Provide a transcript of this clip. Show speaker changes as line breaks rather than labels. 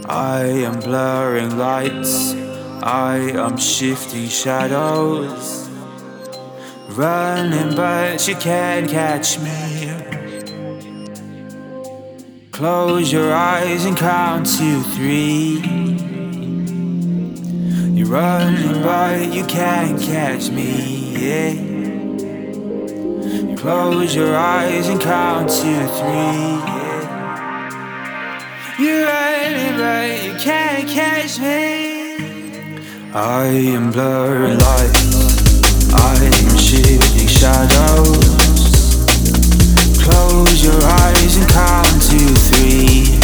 I am blurring lights, I am shifting shadows, running but you can't catch me. Close your eyes and count to three. You're running but you can't catch me, yeah. Close your eyes and count to three, yeah. You're running but you can't catch me. I am blurring lights, I am shifting shadows. Close your eyes and count to three.